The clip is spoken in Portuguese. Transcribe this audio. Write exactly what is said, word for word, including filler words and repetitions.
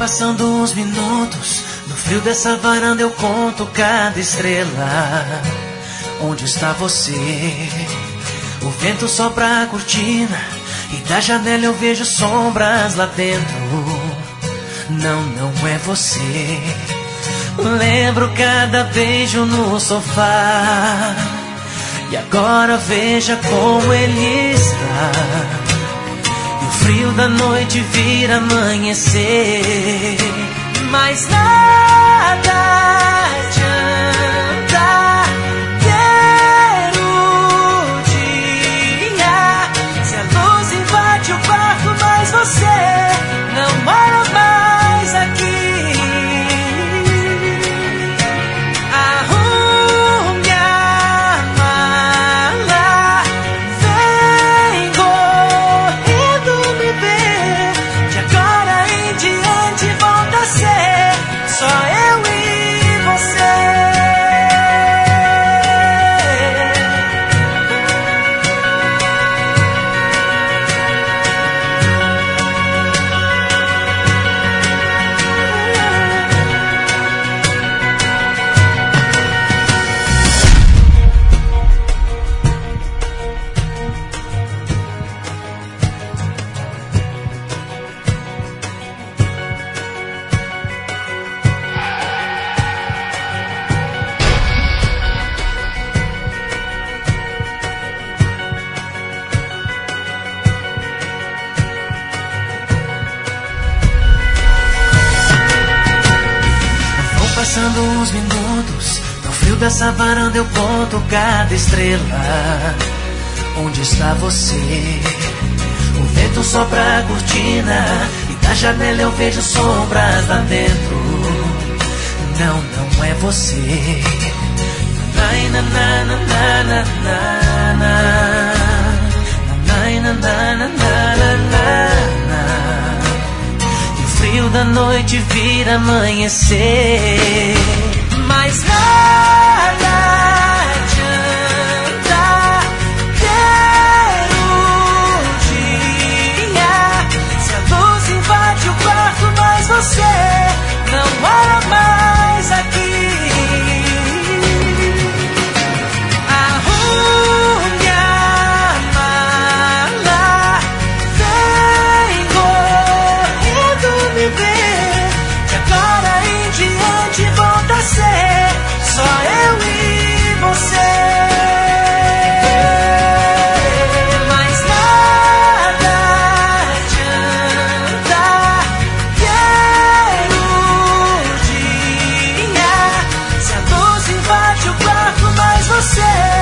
passando os minutos, no frio dessa varanda eu conto cada estrela. Onde está você? O vento sopra a cortina e da janela eu vejo sombras lá dentro. Não, não é você. Lembro cada beijo no sofá. E agora veja como ele está. E o frio da noite vira amanhecer. Mas nada adianta ter o dia se a luz invade o quarto, mas você não mora mais aqui. Só eu e você. Passando os minutos, no frio dessa varanda eu conto cada estrela. Onde está você? O vento sopra a cortina e da janela eu vejo sombras lá dentro. Não, não é você. Na, na, na, na, na, na, na, na, na, na, na. O frio da noite vira amanhecer. Mas nada adianta ter o dia se a luz invade o quarto, mas você não mora mais aqui. Só eu e você. Mas nada adianta ter o dia se a luz invade o quarto, mas você